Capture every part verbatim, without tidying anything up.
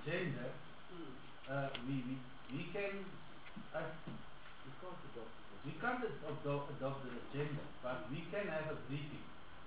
agenda, uh, we, we, we can, uh, we can't adopt, adopt the agenda, but we can have a briefing.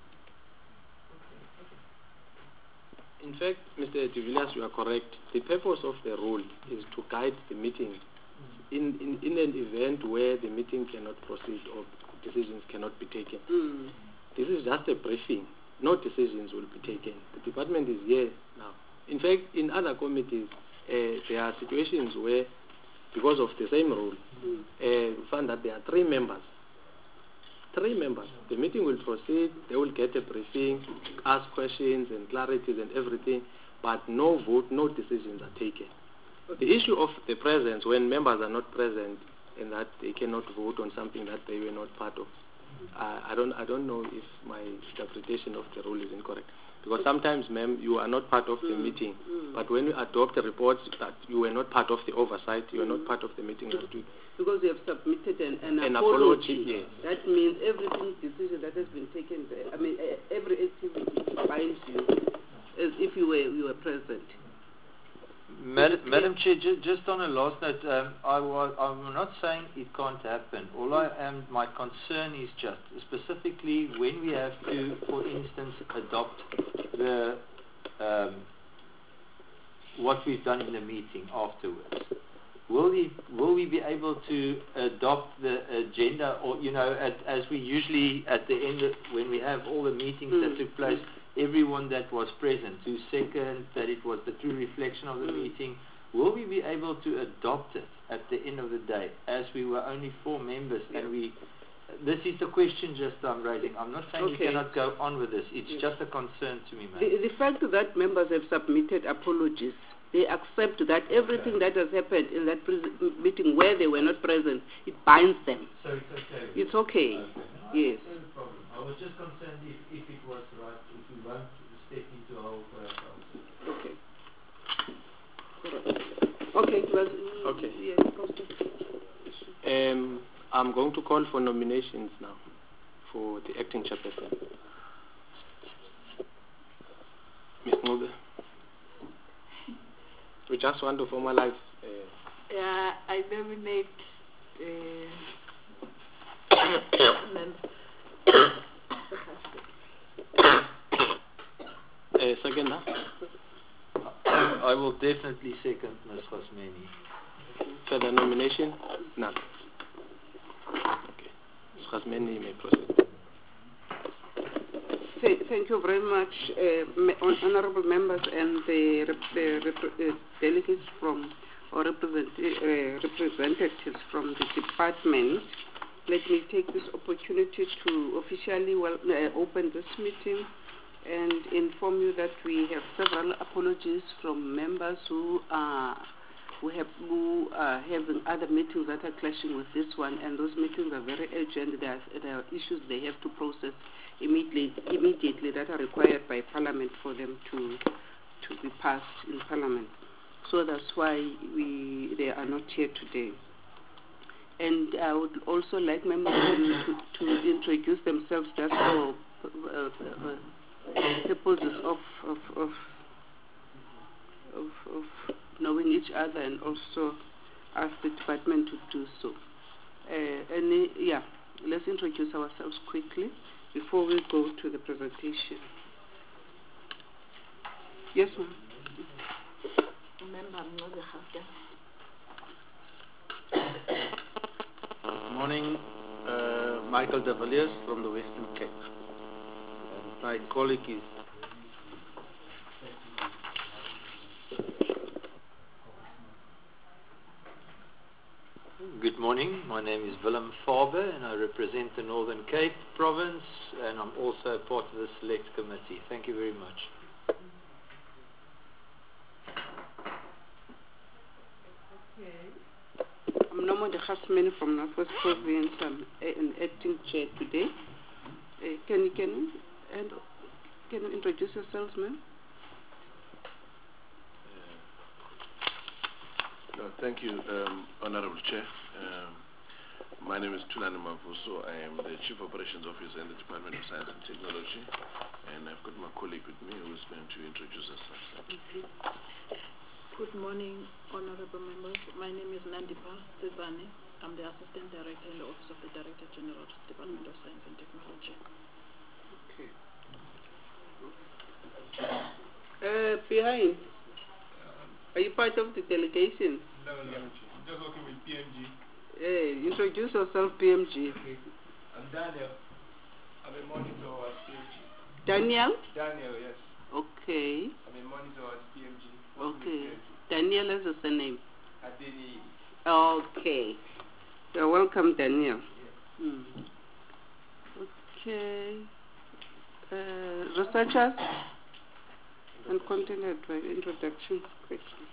In fact, Mister De Villiers, you are correct. The purpose of the rule is to guide the meeting in, in, in an event where the meeting cannot proceed or decisions cannot be taken. Mm. This is just a briefing. No decisions will be taken. The department is here now. In fact, in other committees, uh, there are situations where, because of the same rule, mm. uh, we find that there are three members. Three members. The meeting will proceed, they will get a briefing, ask questions and clarities and everything, but no vote, no decisions are taken. The issue of the presence, when members are not present and that they cannot vote on something that they were not part of, uh, I don't I don't know if my interpretation of the rule is incorrect. Because sometimes, ma'am, you are not part of the mm. meeting, mm. but when you adopt the reports that you were not part of the oversight, you are not part of the meeting last week. Because you have submitted an, an, an apology. apology, yes. That means everything decision that has been taken there, I mean, uh, every activity binds you as if you were you were present. Madam, Madam Chair, ju just on a last note, um, I was, I'm not saying it can't happen. All I am, my concern is just specifically when we have to, for instance, adopt the um, what we've done in the meeting afterwards. Will we will we be able to adopt the agenda, or you know, at, as we usually at the end of, when we have all the meetings mm. that took place, everyone that was present to second that it was the true reflection of the mm. meeting? Will we be able to adopt it at the end of the day, as we were only four members, yeah. and we? This is the question just I'm raising. I'm not saying okay. you cannot go on with this. It's yeah. just a concern to me, ma'am. The, the fact that members have submitted apologies, they accept that everything okay. that has happened in that meeting where they were not present, it binds them. So it's okay. It's okay. okay. No, yes. No problem. I was just concerned if, if it was right, if we won't step into a whole process. Okay. Okay. Well, okay. Yes, um, I'm going to call for nominations now for the acting chairperson. Miz Ngube. We just want to formalize. Uh, yeah, I nominate uh, uh, second, huh? I will definitely second Miz Khosmeni. Further nomination? None. Okay. Miz Khosmeni, you may proceed. Thank you very much, uh, honorable members and the, rep the rep uh, delegates from or represent uh, representatives from the department. Let me take this opportunity to officially well, uh, open this meeting and inform you that we have several apologies from members who are who have who are having other meetings that are clashing with this one, and those meetings are very urgent. There are, there are issues they have to process immediately, immediately that are required by Parliament for them to to be passed in Parliament. So that's why we they are not here today. And I would also like members to, to, to introduce themselves just for uh, uh, purposes of of, of of of knowing each other, and also ask the department to do so. Uh, any, yeah, let's introduce ourselves quickly before we go to the presentation. Yes, ma'am. Good morning, uh, Michael De Villiers from the Western Cape. And my colleague is Good morning, my name is Willem Faber and I represent the Northern Cape province, and I'm also part of the select committee. Thank you very much. Okay. I'm Nomonde Khosmeni from Northwest Province. I'm an acting chair today. Uh, can you can you, and can you introduce yourselves, ma'am? No, thank you, um, Honorable Chair. Um, my name is Tulani Mavuso. I am the Chief Operations Officer in the Department of Science and Technology, and I've got my colleague with me who is going to introduce us. Okay. Good. Good morning, honorable members. My name is Nandipa Cezane. I'm the Assistant Director in the Office of the Director General, Department of Science and Technology. Okay. Uh, behind, are you part of the delegation? No, no, I'm just working with P M G. Hey, introduce yourself, P M G. Okay. I'm Daniel. I'm a monitor at P M G. Daniel? Daniel, yes. Okay. I'm a monitor at P M G. Okay. Daniel has a surname. Adeni. Okay. You're welcome, Daniel. Yes. Mm. Okay. Uh, researchers and continued by introduction quickly.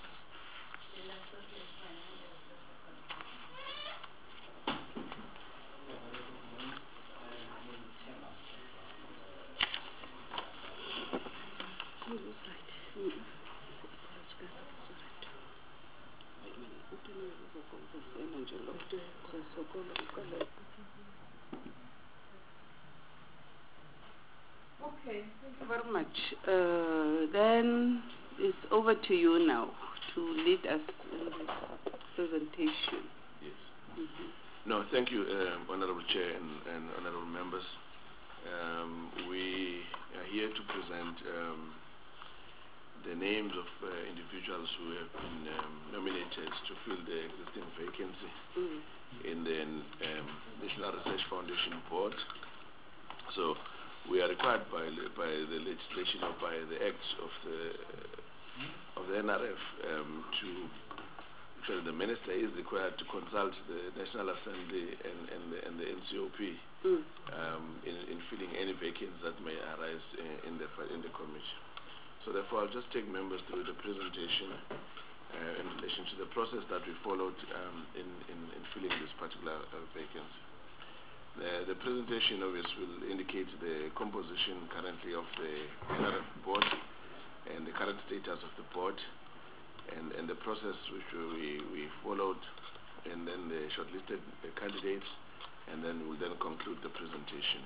Okay, thank you very much. Uh, then it's over to you now to lead us in this presentation. Yes. Mm-hmm. No, thank you, uh, Honorable Chair and, and Honorable Members. Um, we are here to present um, the names of uh, individuals who have been um, nominated to fill the existing vacancy Mm. in the um, National Research Foundation Board. So we are required by by the legislation or by the acts of the of the N R F um, to actually the minister is required to consult the National Assembly and and the, and the N C O P Mm. um, in, in filling any vacancies that may arise in, in the in the commission. So therefore, I'll just take members through the presentation uh, in relation to the process that we followed um, in, in in filling this particular uh, vacancy. The, the presentation obviously will indicate the composition currently of the N R F board and the current status of the board and, and the process which we, we followed, and then the shortlisted uh, candidates, and then we'll then conclude the presentation.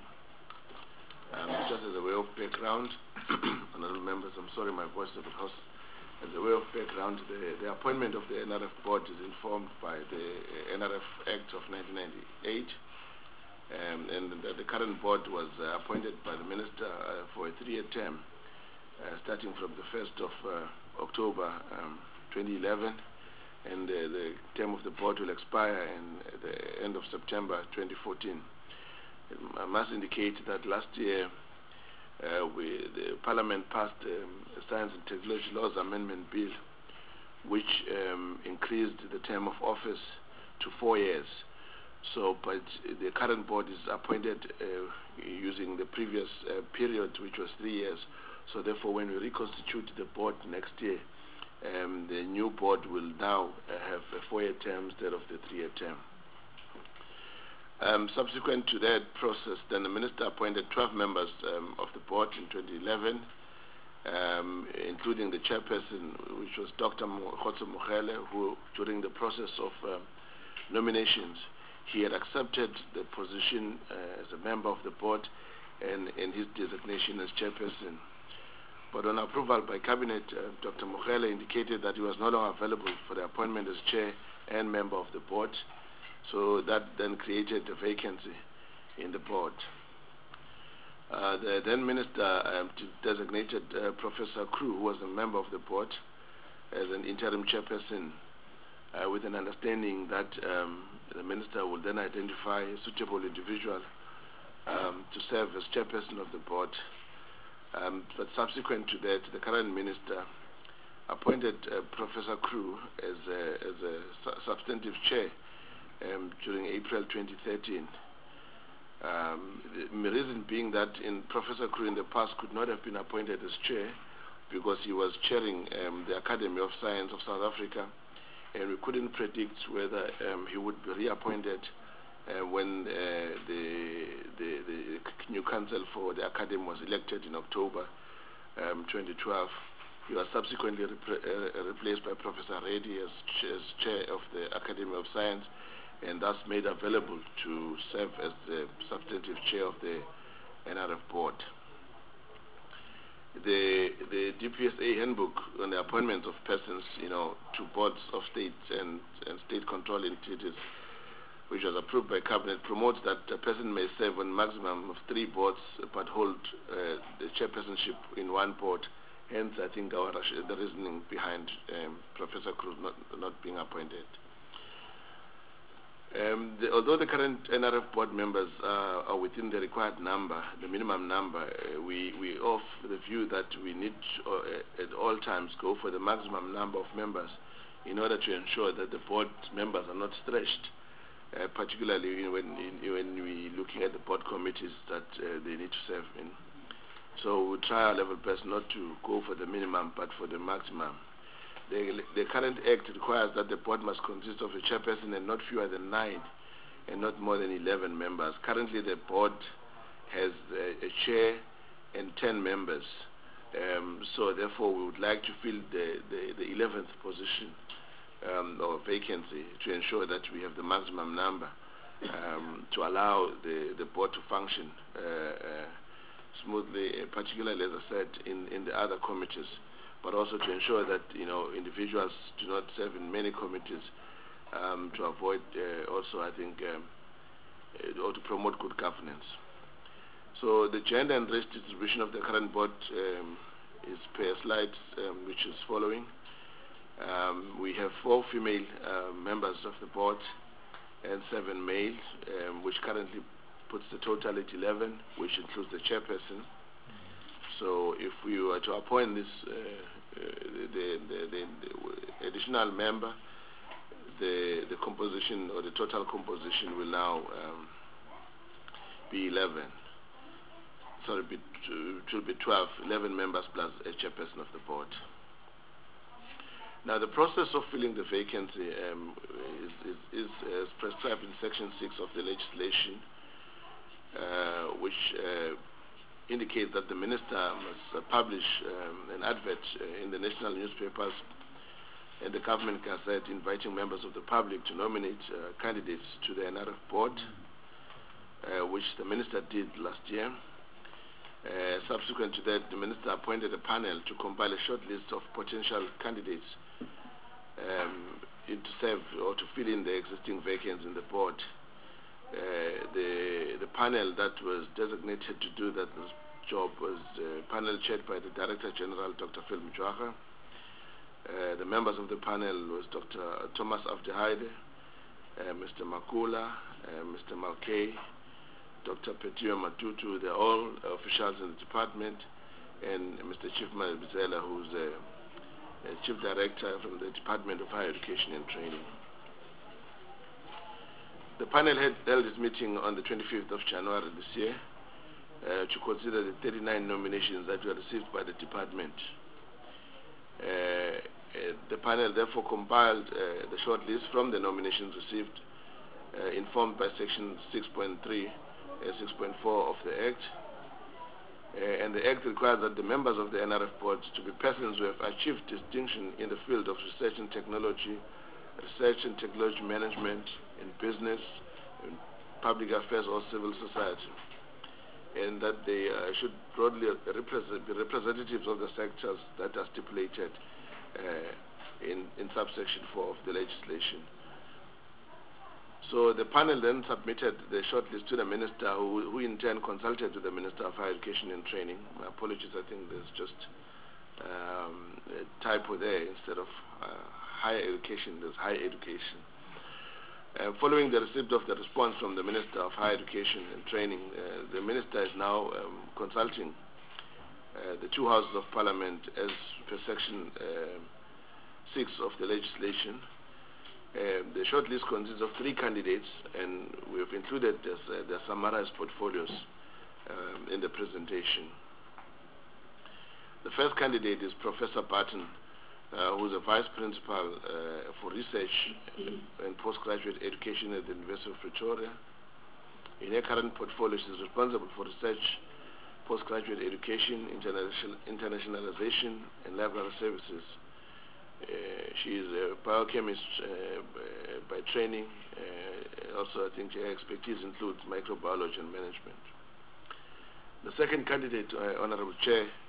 Um, just as a way of background, honorable members, I'm sorry my voice is a bit hoarse. As a way of background, the, the appointment of the N R F board is informed by the uh, N R F Act of nineteen ninety-eight. Um, and the, the current board was uh, appointed by the minister uh, for a three-year term, uh, starting from the first of uh, October um, twenty eleven, and uh, the term of the board will expire in the end of September twenty fourteen. I must indicate that last year uh, we, the Parliament passed um, a Science and Technology Laws Amendment Bill, which um, increased the term of office to four years. So, but the current board is appointed uh, using the previous uh, period, which was three years. So, therefore, when we reconstitute the board next year, um, the new board will now uh, have a four-year term instead of the three-year term. Um, subsequent to that process, then the minister appointed twelve members um, of the board in twenty eleven, um, including the chairperson, which was Doctor Khotso Mogele, who, during the process of um, nominations, he had accepted the position uh, as a member of the board and in his designation as chairperson. But on approval by cabinet, uh, Doctor Mogele indicated that he was no longer available for the appointment as chair and member of the board. So that then created a vacancy in the board. Uh, the then minister um, designated uh, Professor Crew, who was a member of the board, as an interim chairperson, uh, with an understanding that um, the minister will then identify a suitable individual um, to serve as chairperson of the board. Um, but subsequent to that, the current minister appointed uh, Professor Crew as a, as a su substantive chair um, during April twenty thirteen. Um, the reason being that in Professor Crew in the past could not have been appointed as chair because he was chairing um, the Academy of Science of South Africa, and we couldn't predict whether um, he would be reappointed uh, when uh, the, the, the new council for the Academy was elected in October um, twenty twelve. He was subsequently repre uh, replaced by Professor Reddy as, ch as chair of the Academy of Science, and thus made available to serve as the substantive chair of the N R F board. the the D P S A handbook on the appointments of persons, you know, to boards of state and, and state control entities, which was approved by cabinet, promotes that a person may serve on maximum of three boards but hold uh, the chairpersonship in one board. Hence, I think our the reasoning behind um, Professor Cruz not, not being appointed. Um, the, although the current N R F board members uh, are within the required number, the minimum number, uh, we we of the view that we need to, uh, at all times go for the maximum number of members in order to ensure that the board members are not stretched, uh, particularly when in, when we looking at the board committees that uh, they need to serve in. So we try our level best not to go for the minimum but for the maximum. The, the current act requires that the board must consist of a chairperson and not fewer than nine and not more than eleven members. Currently the board has a, a chair and ten members. Um, so therefore we would like to fill the, the, the eleventh position um, or vacancy to ensure that we have the maximum number um, to allow the, the board to function uh, uh, smoothly, uh, particularly as I said in, in the other committees, but also to ensure that, you know, individuals do not serve in many committees um, to avoid uh, also, I think, um, uh, or to promote good governance. So the gender and race distribution of the current board um, is per slide, um, which is following. Um, we have four female uh, members of the board and seven males, um, which currently puts the total at eleven, which includes the chairperson. So if we were to appoint this uh, uh, the, the, the, the additional member, the the composition or the total composition will now um, be eleven. Sorry, be, it will be twelve, eleven members plus a chairperson of the board. Now the process of filling the vacancy um, is, is, is as prescribed in section six of the legislation, uh, which uh, indicate that the minister must uh, publish um, an advert uh, in the national newspapers and the government gazette inviting members of the public to nominate uh, candidates to the N R F board, uh, which the minister did last year. Uh, subsequent to that, the minister appointed a panel to compile a short list of potential candidates um, in to serve or to fill in the existing vacancies in the board. Uh, the the panel that was designated to do that job was a panel chaired by the Director General, Doctor Phil Mjwaha. Uh, the members of the panel was Doctor Thomas Avdehaide, uh, Mister Makula, uh, Mister Malkay, Doctor Petiwa Matutu. They're all officials in the department, and Mister Chief Bizela, who's a, a Chief Director from the Department of Higher Education and Training. The panel had held its meeting on the twenty-fifth of January this year uh, to consider the thirty-nine nominations that were received by the department. Uh, uh, the panel therefore compiled uh, the short list from the nominations received, uh, informed by section six point three, uh, six point four of the Act. Uh, and the Act requires that the members of the N R F boards to be persons who have achieved distinction in the field of research and technology, research and technology management, in business, in public affairs or civil society, and that they uh, should broadly represent, be representatives of the sectors that are stipulated uh, in, in subsection four of the legislation. So the panel then submitted the shortlist to the minister, who, who in turn consulted with the Minister of Higher Education and Training. My apologies, I think there's just um, a typo there. Instead of uh, higher education, there's higher education. Uh, following the receipt of the response from the Minister of Higher Education and Training, uh, the Minister is now um, consulting uh, the two houses of Parliament as per section uh, six of the legislation. Uh, the shortlist consists of three candidates, and we have included this, uh, their summarized portfolios um, in the presentation. The first candidate is Professor Barton, Uh, who is a Vice Principal uh, for Research and Postgraduate Education at the University of Pretoria. In her current portfolio, she is responsible for research, postgraduate education, international, internationalization, and library services. Uh, she is a biochemist uh, by training. Uh, also, I think her expertise includes microbiology and management. The second candidate, uh, Honorable Chair,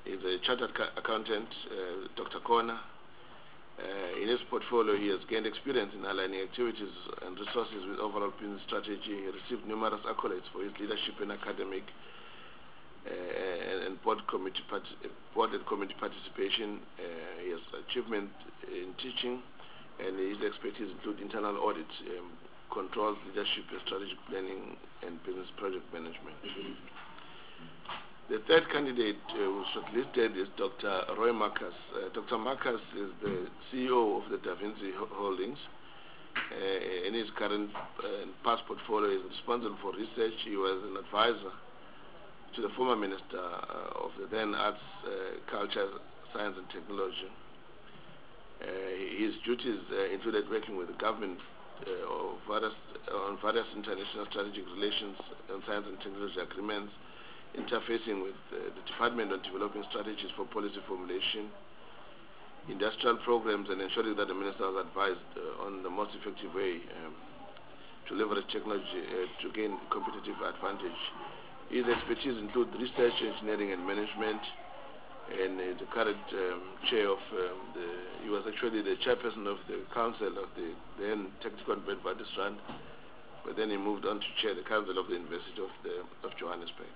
is a chartered accountant, uh, Doctor Kona. Uh, in his portfolio, he has gained experience in aligning activities and resources with overall business strategy. He received numerous accolades for his leadership in academic uh, and, and board, committee board and committee participation. Uh, he has achievement in teaching, and his expertise include internal audit, um, controls, leadership, strategic planning, and business project management. The third candidate uh, who was shortlisted is Doctor Roy Marcus. Uh, Doctor Marcus is the C E O of the Da Vinci Holdings. Uh, in his current uh, past portfolio, he is responsible for research. He was an advisor to the former Minister uh, of the then Arts, uh, Culture, Science and Technology. Uh, his duties uh, included working with the government uh, of various, on various international strategic relations and science and technology agreements, interfacing with uh, the Department on developing strategies for policy formulation, industrial programs, and ensuring that the Minister was advised uh, on the most effective way um, to leverage technology uh, to gain competitive advantage. His expertise include research, engineering, and management, and uh, the current um, chair of um, the, he was actually the chairperson of the council of the then Technical Advert Strand, but then he moved on to chair the council of the University of, the, of Johannesburg.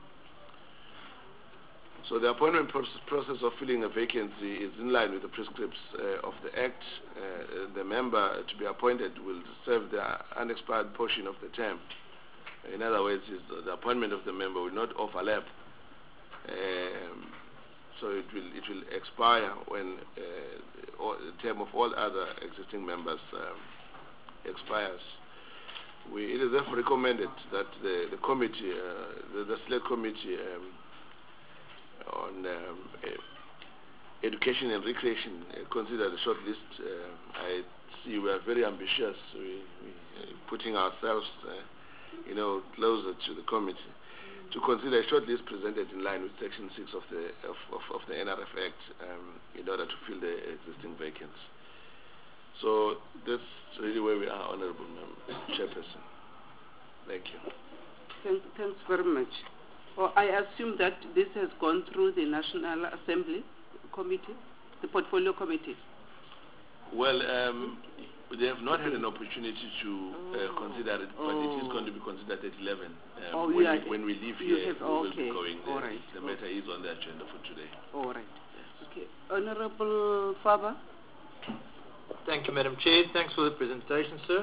So the appointment process, process of filling a vacancy is in line with the prescripts uh, of the Act. Uh, the member to be appointed will serve the unexpired portion of the term. In other words, is the, the appointment of the member will not overlap. Um, so it will it will expire when uh, all, the term of all other existing members um, expires. We, it is therefore recommended that the, the committee, uh, the, the select committee, um, on um, uh, education and recreation uh, consider the short list. Uh, I see we are very ambitious. We, we uh, putting ourselves, uh, you know, closer to the committee to consider a short list presented in line with Section six of the of, of, of the N R F Act um, in order to fill the existing vacancies. So that's really where we are, Honourable Chairperson. Thank you. Thank, thanks very much. Well, I assume that this has gone through the National Assembly Committee, the Portfolio Committee. Well, um, they have not had an opportunity to uh, oh. consider it, but oh. it is going to be considered at eleven. Um, oh, when, yeah, we, when we leave you here, have, we will okay. be going there. All right. The matter is on the agenda for today. All right. Okay. Honorable Faber. Thank you, Madam Chair. Thanks for the presentation, sir.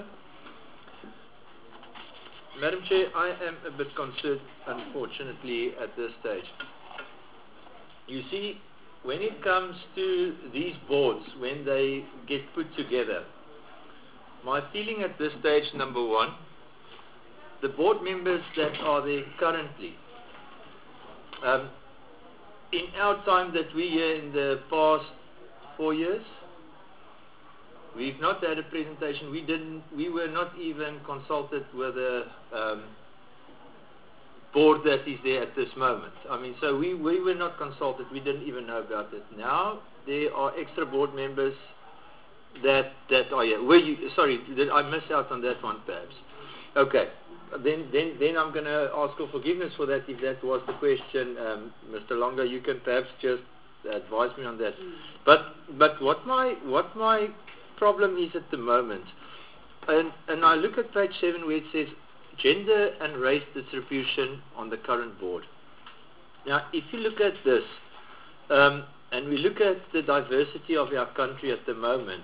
Madam Chair, I am a bit concerned, unfortunately, at this stage. You see, when it comes to these boards, when they get put together, my feeling at this stage, number one, the board members that are there currently, um, in our time that we here in the past four years, we've not had a presentation. We didn't. We were not even consulted with a um, board that is there at this moment. I mean, so we, we were not consulted. We didn't even know about it. Now there are extra board members that that are here. Were you? Sorry, did I miss out on that one, perhaps? Okay. Then then then I'm going to ask for forgiveness for that if that was the question, um, Mister Longa. You can perhaps just advise me on that. Mm. But but what my what my problem is at the moment, and, and I look at page seven where it says gender and race distribution on the current board. Now, if you look at this, um, and we look at the diversity of our country at the moment,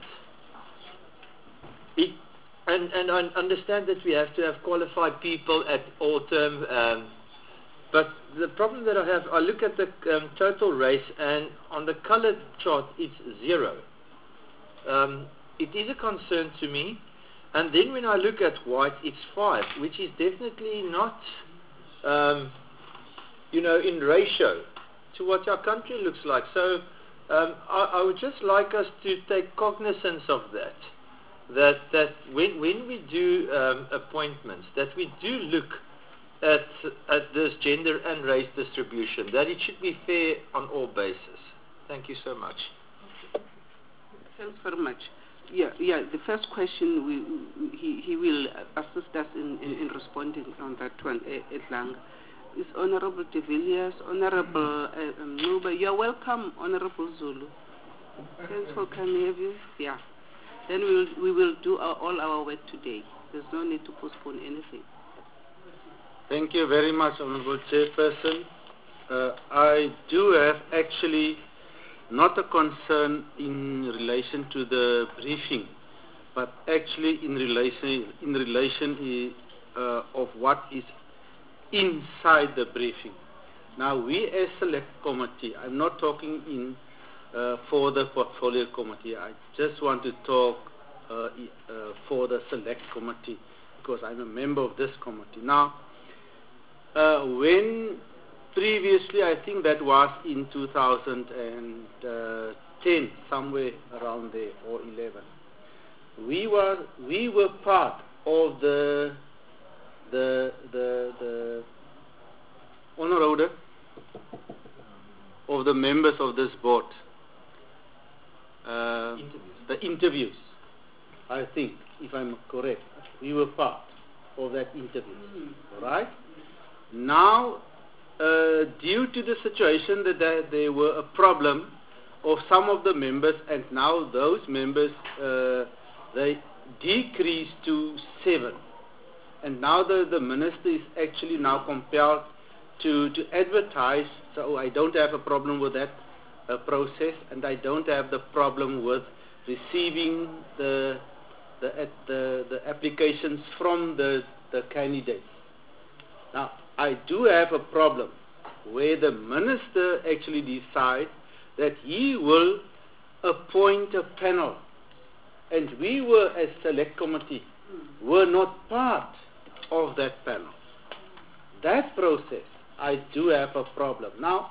it, and, and I understand that we have to have qualified people at all term, um, but the problem that I have, I look at the um, total race, and on the colored chart, it's zero. Um, It is a concern to me, and then when I look at white, it's five, which is definitely not, um, you know, in ratio to what our country looks like. So um, I, I would just like us to take cognizance of that, that that when when we do um, appointments, that we do look at at this gender and race distribution, that it should be fair on all bases. Thank you so much. Thanks very much. Yeah, yeah. The first question, we, he he will assist us in, in, in responding on that one, Edlang. is Honorable De Villiers, Honorable uh, um, Nuba. You are welcome, Honorable Zulu. Thanks for coming. Have you? Yeah. Then we will, we will do our, all our work today. There's no need to postpone anything. Thank you very much, Honorable Chairperson. Uh, I do have actually not a concern in relation to the briefing, but actually in relation in relation uh, of what is inside the briefing. Now, we as select committee, I'm not talking in uh, for the portfolio committee. I just want to talk uh, uh, for the select committee because I'm a member of this committee. Now, uh, when previously, I think that was in two thousand ten, somewhere around there, or eleven. We were we were part of the the the the honorable of the members of this board. Uh, Interviews. the interviews, I think, if I'm correct, we were part of that interview, right? Now, uh, due to the situation that there, there were a problem of some of the members, and now those members, uh, they decreased to seven. And now the, the minister is actually now compelled to, to advertise, so I don't have a problem with that uh, process, and I don't have the problem with receiving the, the, uh, the, the applications from the, the candidates. Now, I do have a problem where the minister actually decides that he will appoint a panel, and we were, as select committee, were not part of that panel. That process, I do have a problem. Now,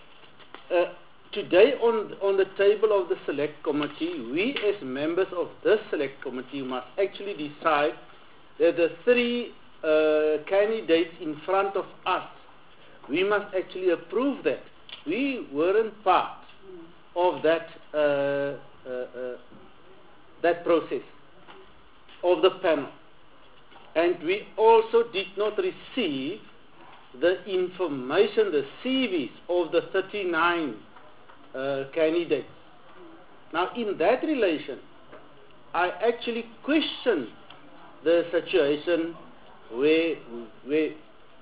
uh, today on, on the table of the select committee, we as members of this select committee must actually decide that the three uh, candidates in front of us, we must actually approve that. We weren't part of that, uh, uh, uh, that process of the panel. And we also did not receive the information, the C Vs of the thirty-nine uh, candidates. Now, in that relation, I actually question the situation where, where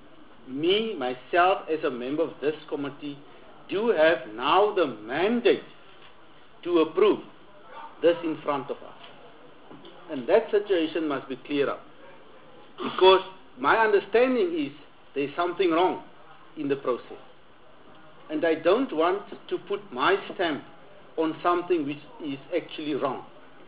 me, myself, as a member of this committee, do have now the mandate to approve this in front of us. And that situation must be cleared up. Because my understanding is there's something wrong in the process. And I don't want to put my stamp on something which is actually wrong.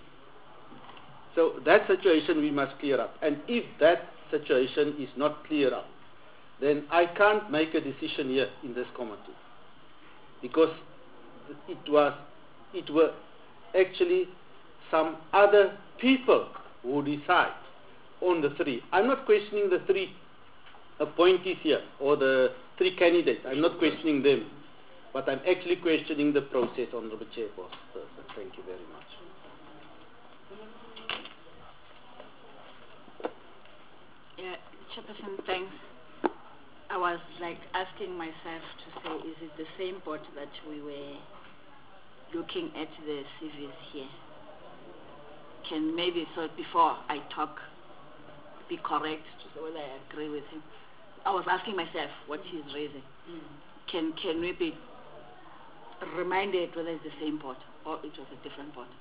So that situation we must clear up. And if that situation is not cleared up, then I can't make a decision here in this committee. Because it was, it were actually some other people who decide on the three. I'm not questioning the three appointees here, or the three candidates. I'm not questioning them. But I'm actually questioning the process, Honorable Chairperson. Thank you very much. Yeah, Chairperson, thanks. I was like asking myself to say, is it the same board that we were looking at the C Vs here? Can maybe, so before I talk, be correct to say whether I agree with him. I was asking myself what he's raising. Mm. Can can we be reminded whether it's the same board or it was a different board?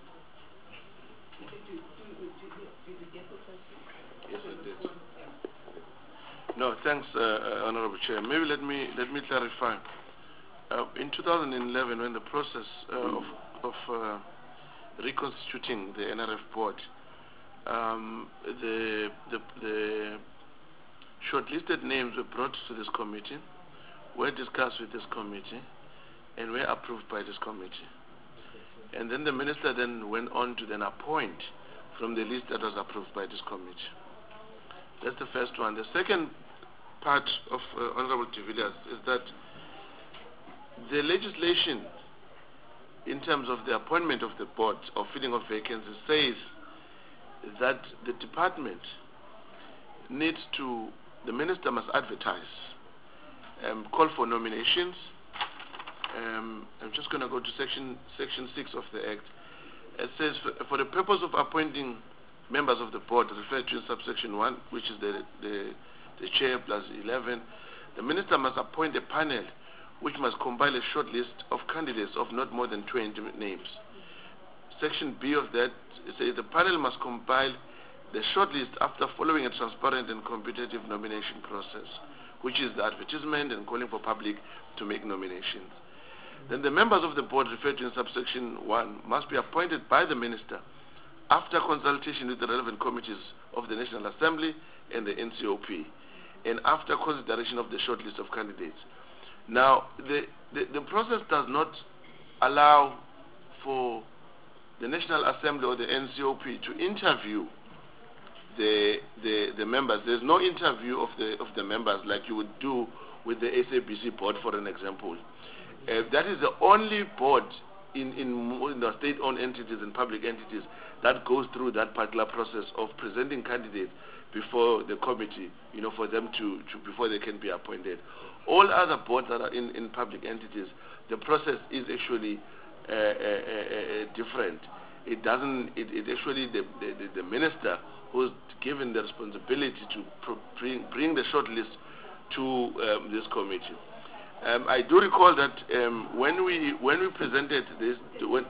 Yes, it did. No, thanks, uh, uh, Honorable Chair. Maybe let me let me clarify. Uh, in two thousand eleven, when the process uh, of, of uh, reconstituting the N R F board, um, the, the the shortlisted names were brought to this committee, were discussed with this committee, and were approved by this committee. And then the minister then went on to then appoint from the list that was approved by this committee. That's the first one. The second part of uh, Honorable De Villiers is that the legislation in terms of the appointment of the board or filling of vacancies says that the department needs to, the minister must advertise um, call for nominations. Um, I'm just going to go to section section six of the Act. It says, for, for the purpose of appointing members of the board referred to in subsection one, which is the, the, the chair plus eleven, the minister must appoint a panel which must compile a short list of candidates of not more than twenty names. Section B of that says the panel must compile the short list after following a transparent and competitive nomination process, which is the advertisement and calling for public to make nominations. Then the members of the board referred to in subsection one must be appointed by the minister after consultation with the relevant committees of the National Assembly and the N C O P, and after consideration of the short list of candidates. Now, the, the, the process does not allow for the National Assembly or the N C O P to interview the, the, the members. There's no interview of the, of the members like you would do with the S A B C board, for an example. Uh, that is the only board in, in, in the state-owned entities and public entities that goes through that particular process of presenting candidates before the committee, you know, for them to, to before they can be appointed. All other boards that are in, in public entities, the process is actually uh, uh, uh, different. It doesn't, it, it actually, the, the, the minister who's given the responsibility to pro bring, bring the short list to um, this committee. Um, I do recall that um, when we when we presented this, to when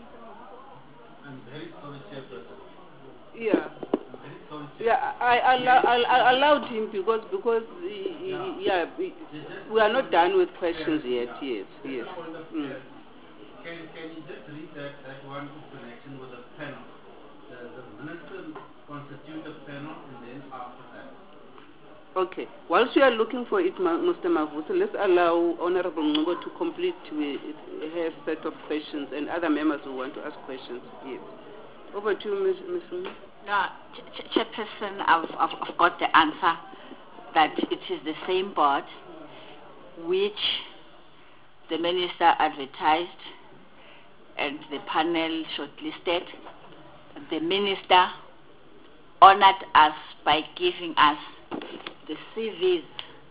I'm very sorry, Chairperson. Yeah. I'm very sorry, Chairperson. Yeah, I, I, allow, I, I allowed him because because he, he, Yeah. yeah, we, we are not done with questions yet. Yes, yes. Mm. Can can you just read that that one in connection with the panel? The the minister constitute a panel, and then after that. Okay. Whilst we are looking for it, Mister Mavuso, let's allow Honorable Ngo to complete with her set of questions and other members who want to ask questions. Yes. Over to you, Miz Miz Rumi. No, Ch Ch Chairperson, I've, I've, I've got the answer that it is the same board which the minister advertised and the panel shortlisted. The minister honored us by giving us the C Vs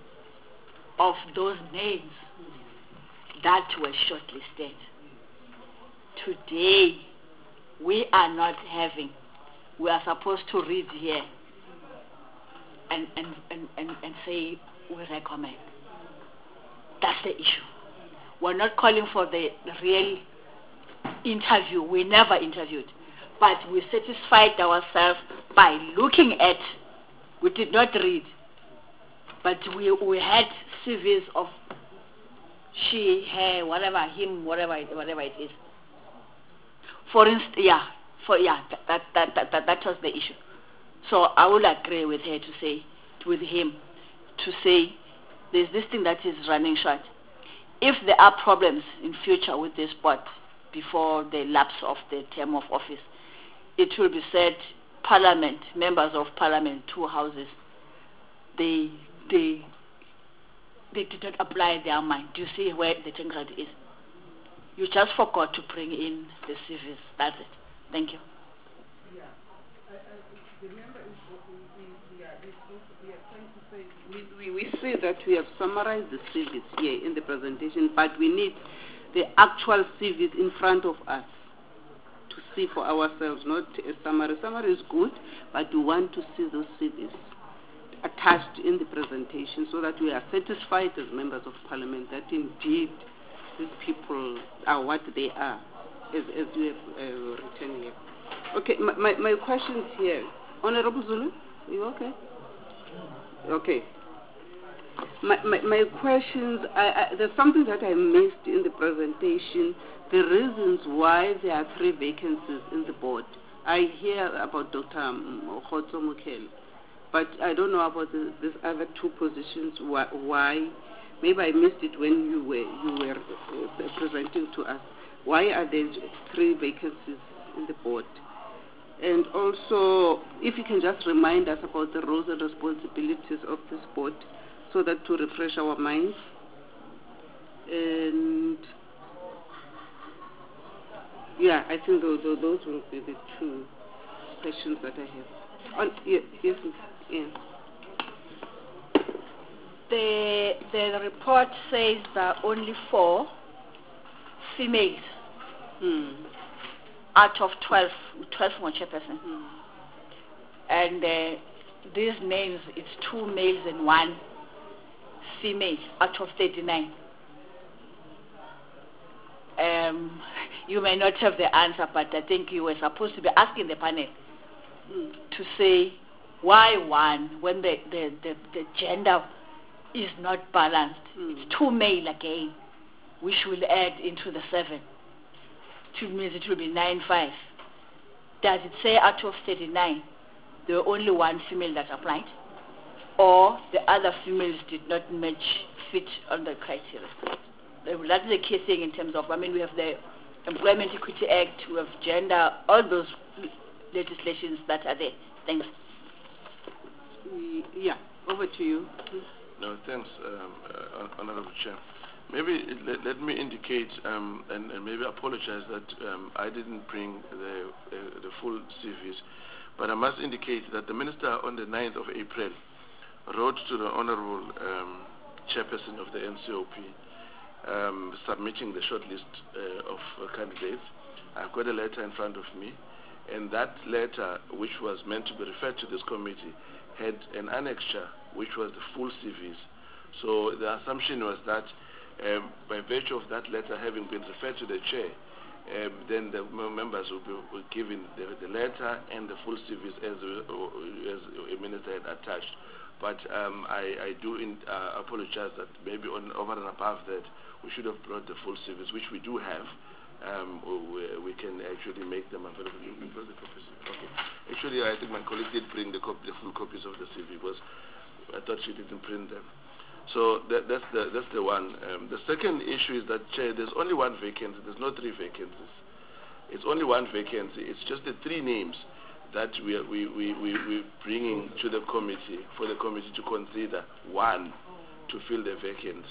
of those names that were shortlisted. Today, we are not having, we are supposed to read here and, and, and, and, and say we recommend. That's the issue. We're not calling for the real interview. We never interviewed. But we satisfied ourselves by looking at, we did not read, but we, we had C Vs of she, her, whatever, him, whatever it, whatever it is. For instance, yeah, for yeah, that that, that that that was the issue. So I would agree with her to say, with him, to say, there's this thing that is running short. If there are problems in future with this board before the lapse of the term of office, it will be said, Parliament, members of Parliament, two houses, they they they did not apply their mind. Do you see where the technicality is? You just forgot to bring in the C Vs. That's it. Thank you. Yeah. I, I, the member is, we, we, are, we are trying to say, we, we, we see that we have summarized the C Vs here in the presentation, but we need the actual C Vs in front of us to see for ourselves, not a summary. Summary is good, but we want to see those C Vs attached in the presentation so that we are satisfied as members of Parliament that indeed these people are what they are, as, as you have uh, written here. Okay, my, my, my questions here. Honorable Zulu, are you okay? Okay. My, my, my questions, I, I, there's something that I missed in the presentation, the reasons why there are three vacancies in the board. I hear about Doctor Khotso Mokhele, but I don't know about the, these other two positions, why, why. Maybe I missed it when you were, you were uh, presenting to us. Why are there three vacancies in the board? And also, if you can just remind us about the roles and responsibilities of this board, so that to refresh our minds. And yeah, I think those, those will be the two questions that I have. On, yeah, yes, yeah. the, the report says there are only four females Hmm. out of twelve, twelve more chairperson. Hmm. And uh, these names, it's two males and one female out of thirty-nine. Um, you may not have the answer, but I think you were supposed to be asking the panel Hmm. to say why one when the, the, the, the gender is not balanced. Hmm. It's two male again, which will add into the seven. Two means it will be nine five. Does it say out of thirty-nine, there were only one female that applied? Or the other females did not match, fit on the criteria? That's the key thing in terms of, I mean, we have the Employment Equity Act, we have gender, all those legislations that are there. Thanks. Y- Yeah, over to you. No, thanks, um, uh, Honorable Chair. Maybe let, let me indicate um, and, and maybe apologize that um, I didn't bring the, uh, the full C Vs, but I must indicate that the Minister on the ninth of April wrote to the Honorable um, Chairperson of the N C O P um, submitting the shortlist uh, of uh, candidates. I've got a letter in front of me, and that letter, which was meant to be referred to this committee, had an annexure which was the full C Vs. So the assumption was that um, by virtue of that letter having been referred to the chair, um, then the m- members will be will given the, the letter and the full C Vs as, uh, as a minister had attached. But um, I, I do in, uh, apologize that maybe on, over and above that, we should have brought the full C Vs, which we do have. Um, we, we can actually make them available. You can bring the copies. Okay. Actually, I think my colleague did bring the, cop- the full copies of the C V because I thought she didn't print them. So that, that's the that's the one. Um, the second issue is that Chair, there's only one vacancy. There's no three vacancies. It's only one vacancy. It's just the three names that we are we we we we bringing to the committee for the committee to consider one to fill the vacancy.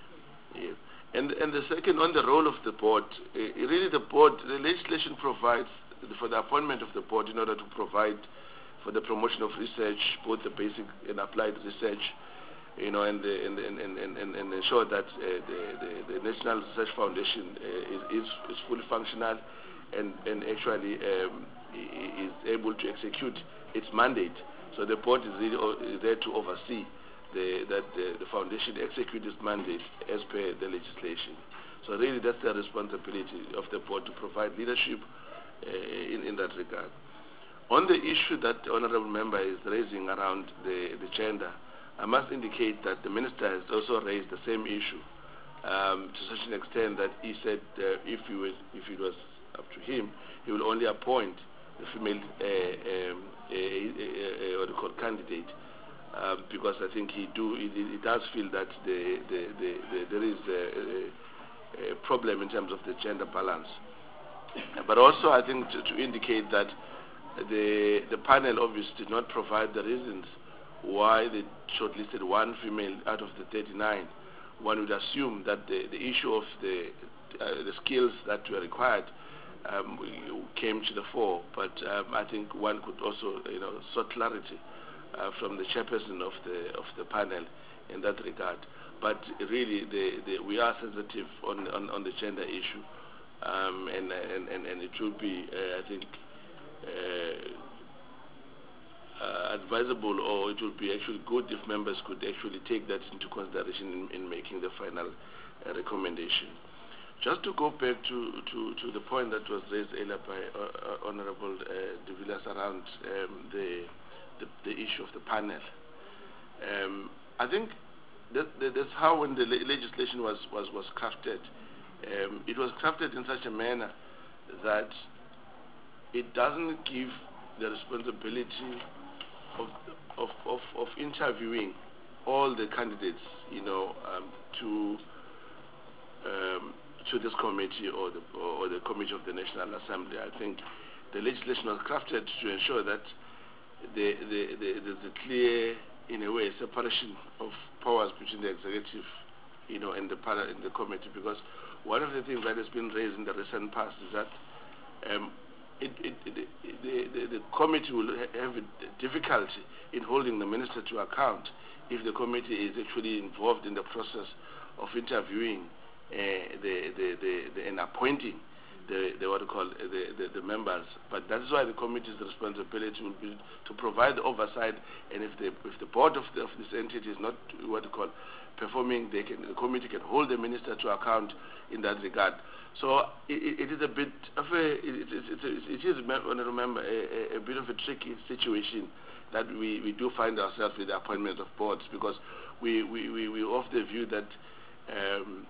Yes. And and the second, on the role of the board, uh, really the board, the legislation provides for the appointment of the board in order to provide for the promotion of research, both the basic and applied research, you know, and the, and, and, and, and, and ensure that uh, the, the, the National Research Foundation uh, is, is is fully functional and and actually um, is able to execute its mandate. So the board is really o- is there to oversee The, that the, the foundation execute its mandate as per the legislation. So really that's the responsibility of the board to provide leadership uh, in, in that regard. On the issue that the Honourable Member is raising around the, the gender, I must indicate that the Minister has also raised the same issue um, to such an extent that he said uh, if, he was, if it was up to him, he will only appoint the female uh, um, uh, uh, uh, what do you call candidate. Um, because I think he do he, he does feel that the, the, the, the, there is a, a, a problem in terms of the gender balance. But also I think to, to indicate that the the panel obviously did not provide the reasons why they shortlisted one female out of the thirty-nine. One would assume that the, the issue of the uh, the skills that were required um, came to the fore. But um, I think one could also you know sought clarity Uh, from the chairperson of the of the panel in that regard. But really, the, the, we are sensitive on, on, on the gender issue, um, and, and, and, and it would be, uh, I think, uh, uh, advisable, or it would be actually good if members could actually take that into consideration in, in making the final uh, recommendation. Just to go back to, to, to the point that was raised earlier by uh, uh, Honorable uh, De Villiers around um, the The, the issue of the panel. Um, I think that, that that's how when the le- legislation was, was, was crafted, um, it was crafted in such a manner that it doesn't give the responsibility of, of, of, of interviewing all the candidates, you know, um, to um, to this committee or the, or the committee of the National Assembly. I think the legislation was crafted to ensure that The, the, the, there's a clear, in a way, separation of powers between the executive, you know, and the para, in the committee. Because one of the things that has been raised in the recent past is that um, it, it, it, the, the, the committee will ha- have a difficulty in holding the minister to account if the committee is actually involved in the process of interviewing uh, the, the, the, the, and appointing the, the what you call uh, the, the, the members. But that is why the committee's responsibility will be to provide the oversight, and if the if the board of, the, of this entity is not what you call performing, they can, the committee can hold the minister to account in that regard. So it, it is a bit of a it, it, it, it is remember a, a, a bit of a tricky situation that we, we do find ourselves with the appointment of boards, because we we, we, we of the view that um,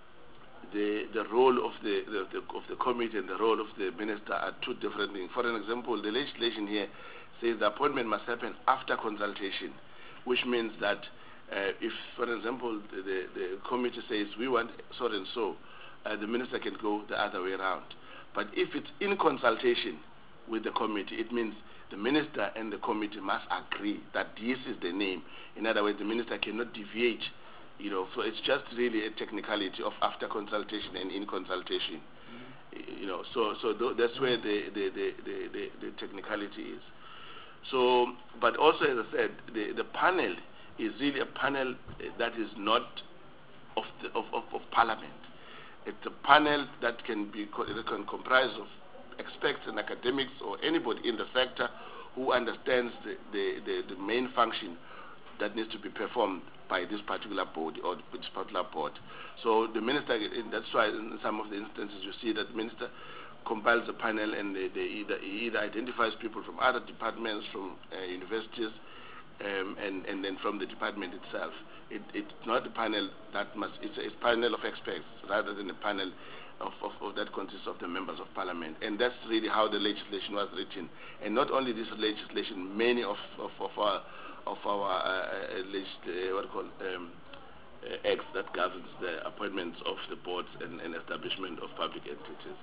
the the role of the, the, the of the committee and the role of the minister are two different things. For an example, the legislation here says the appointment must happen after consultation, which means that uh, if, for example, the, the, the committee says we want so and so, uh, the minister can go the other way around. But if it's in consultation with the committee, it means the minister and the committee must agree that this is the name. In other words, the minister cannot deviate. You know, so it's just really a technicality of after consultation and in consultation. Mm-hmm. You know, so so th that's where the the, the, the, the the technicality is. So, but also, as I said, the the panel is really a panel that is not of the of, of, of Parliament. It's a panel that can be that can comprise of experts and academics or anybody in the sector who understands the the, the, the main function that needs to be performed by this particular board or this particular board. So the minister, that's why in some of the instances you see that the minister compiles a panel and they, they either, he either identifies people from other departments, from uh, universities, um, and, and then from the department itself. It, it's not a panel that must, it's a, it's a panel of experts rather than a panel of, of, of that consists of the members of parliament. And that's really how the legislation was written. And not only this legislation, many of, of, of our of our uh, uh, what called um, uh, acts that governs the appointments of the boards and, and establishment of public entities.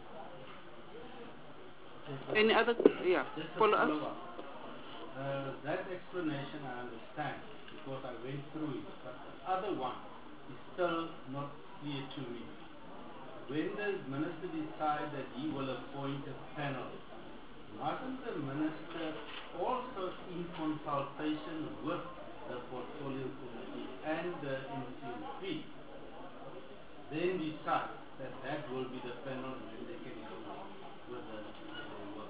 Any other, yeah, Just a follow up? follow-up. Uh, that explanation I understand because I went through it, but the other one is still not clear to me. When the minister decides that he will appoint a panel, mustn't the minister also in consultation with the portfolio committee and the N C O P then decide that that will be the panel and then they can go with the, the work?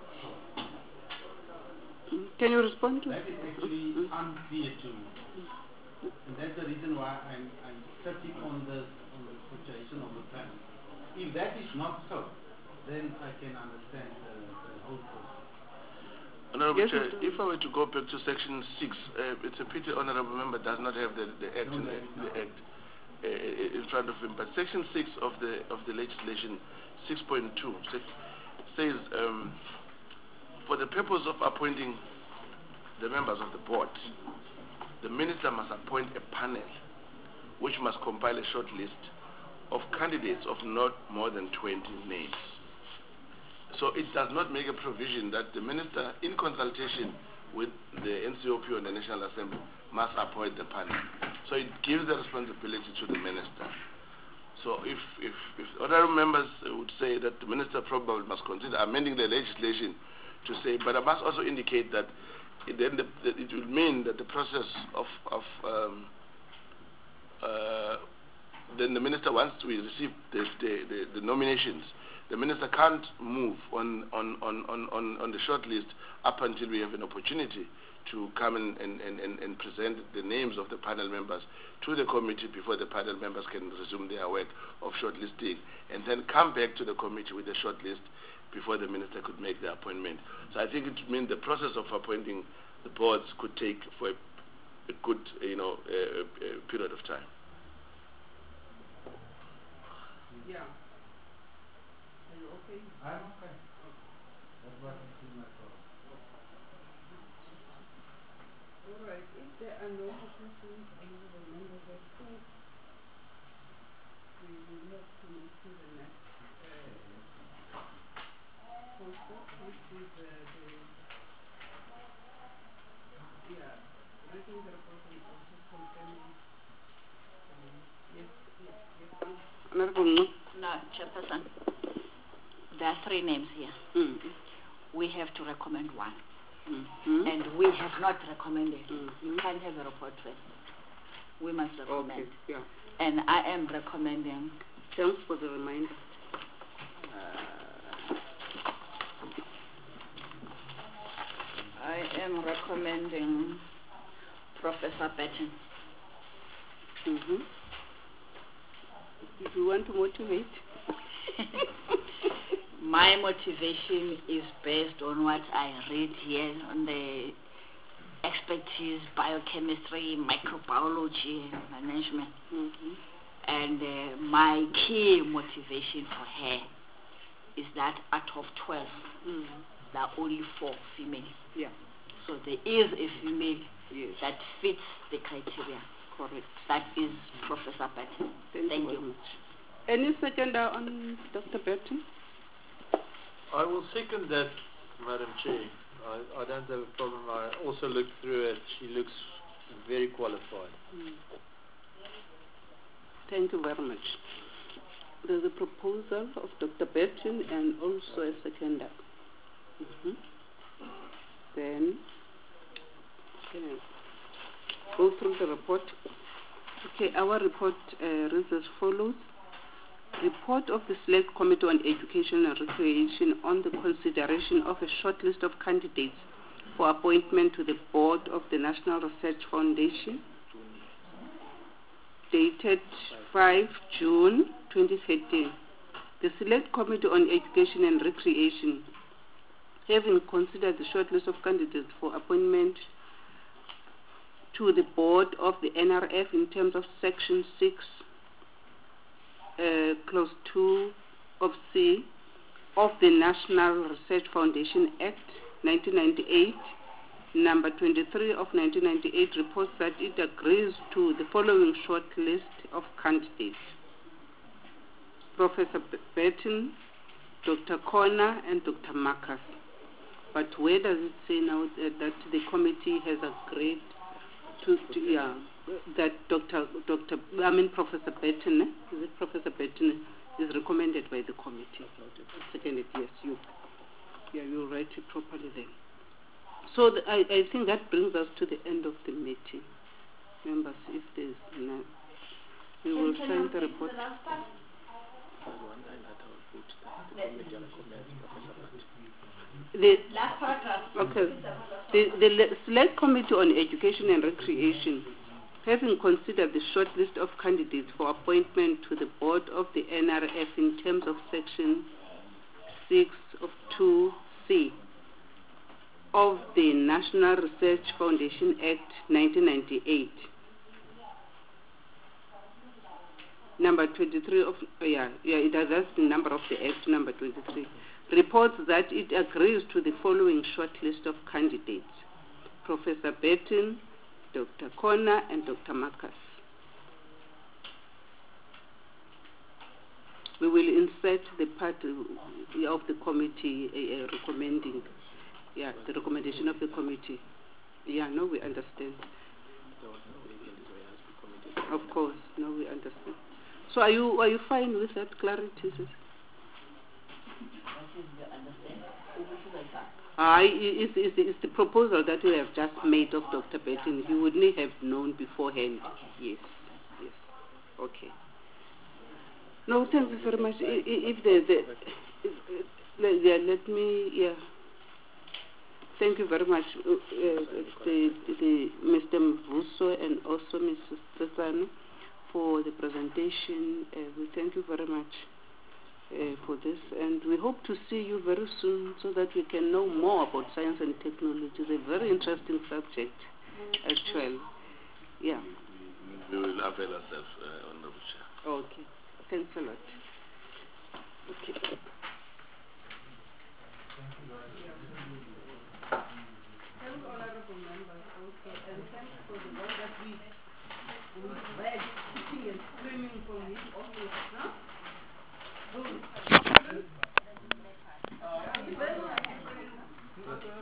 So can you respond to that is actually mm-hmm. unclear to me, and that's the reason why I'm, I'm sitting on the on the situation of the panel. If that is not so, then I can understand the, the whole process. Honourable Yes, Chair, if I were to go back to section six, uh, it's a pity Honourable Member does not have the, the act, No, in, no, the, no. the act uh, in front of him. But section six of the of the legislation, six point two, says um, for the purpose of appointing the members of the board, the minister must appoint a panel which must compile a short list of candidates of not more than twenty names. So it does not make a provision that the minister, in consultation with the N C O P or the National Assembly, must appoint the panel. So it gives the responsibility to the minister. So if, if, if other members would say that the minister probably must consider amending the legislation to say, but I must also indicate that it, then the, that it will mean that the process of, of um, uh, then the minister, once we receive the, the, the, the nominations, the minister can't move on, on, on, on, on the short list up until we have an opportunity to come and, and, and, and present the names of the panel members to the committee before the panel members can resume their work of shortlisting, and then come back to the committee with a short list before the minister could make the appointment. So I think it means the process of appointing the boards could take for a, a good, you know, a, a period of time. Yeah. I'm okay. That's what is in my thought. All right. If there are no more questions, honourable members, I think we will move to, to the next uh, concept, which is uh, the yeah, writing the report and also confirming. Um, yes, yes, yes. Honourable. No, Chairperson. There are three names here. Mm. we have to recommend one. Mm-hmm. And we have not recommended. Mhm. You can't have a report first. We must recommend. Okay, yeah. And I am recommending. Thanks for the reminder. I am recommending Professor Patton. Mm-hmm. Do you want to motivate? My motivation is based on what I read here on the expertise, biochemistry, microbiology, and management. Mm-hmm. And uh, my key motivation for her is that out of twelve, Mm. there are only four females. Yeah, So there is a female yes, that fits the criteria. correct. That is Professor Patton. Thank, Thank you very you. much. Any seconder on Doctor Burton? I will second that, Madam Chair. I, I don't have a problem. I also looked through it. She looks very qualified. Mm. Thank you very much. There's a proposal of Doctor Burton and also a seconder. Mm-hmm. Then, okay, go through the report. Okay, our report uh, reads as follows. Report of the Select Committee on Education and Recreation on the consideration of a short list of candidates for appointment to the board of the National Research Foundation, dated five June twenty thirteen. The Select Committee on Education and Recreation, having considered the short list of candidates for appointment to the board of the N R F in terms of Section six, uh, Clause two of C of the National Research Foundation Act nineteen ninety-eight, number twenty-three of nineteen ninety-eight, reports that it agrees to the following short list of candidates: Professor Burton, Doctor Corner, and Doctor Marcus. But where does it say now that, that the committee has agreed to, to yeah, that Doctor Doctor I mean Professor Burton, eh? Is it Professor Burton is recommended by the committee? Second, yes, you, yeah, you write it properly then. So the, I, I think that brings us to the end of the meeting. Members, if there's no, we will sign the report. The Last paragraph. Okay. The, the Select Committee on Education and Recreation, having considered the short list of candidates for appointment to the board of the N R F in terms of Section six of two C of the National Research Foundation Act nineteen ninety-eight, number twenty-three of, yeah, yeah, it has that's the number of the Act, number twenty-three, reports that it agrees to the following short list of candidates: Professor Burton, Doctor Corner, and Doctor Marcus. We will insert the part uh, of the committee uh, uh, recommending, yeah, the recommendation of the committee. Yeah, no, we understand. Of course, no, we understand. So are you are you fine with that clarity, sis? I, it's, it's, it's the proposal that you have just made of Doctor Burton. You wouldn't have known beforehand. Yes, yes. Okay. No, thank you very much. If the, the if, yeah, let me, yeah. Thank you very much, uh, the, the Mister Mvuso and also Missus Stefano for the presentation. Uh, we thank you very much uh, for this, and we hope to see you very soon so that we can know more about science and technology. It's a very interesting subject, actually. Yeah. We will avail ourselves, uh, Honorable Chair. Okay. Thanks a lot. Okay. Thank you, honorable members, also, and thanks for the work that we we read, sitting and screaming from this office, huh? Good.